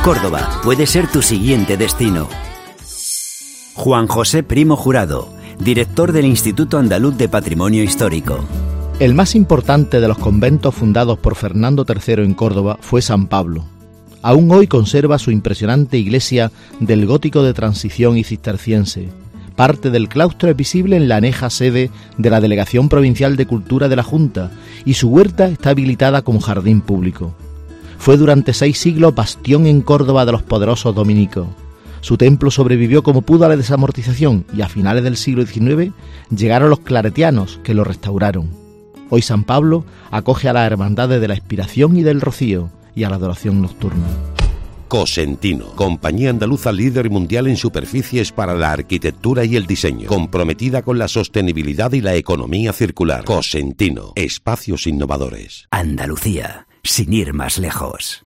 Córdoba puede ser tu siguiente destino. Juan José Primo Jurado, director del Instituto Andaluz de Patrimonio Histórico. El más importante de los conventos fundados por Fernando III en Córdoba fue San Pablo. Aún hoy conserva su impresionante iglesia del gótico de transición y cisterciense. Parte del claustro es visible en la aneja sede de la Delegación Provincial de Cultura de la Junta y su huerta está habilitada como jardín público. Fue durante 6 siglos bastión en Córdoba de los poderosos dominicos. Su templo sobrevivió como pudo a la desamortización y a finales del siglo XIX llegaron los claretianos que lo restauraron. Hoy San Pablo acoge a las hermandades de la Expiración y del Rocío y a la adoración nocturna. Cosentino, compañía andaluza líder mundial en superficies para la arquitectura y el diseño, comprometida con la sostenibilidad y la economía circular. Cosentino, espacios innovadores. Andalucía, sin ir más lejos.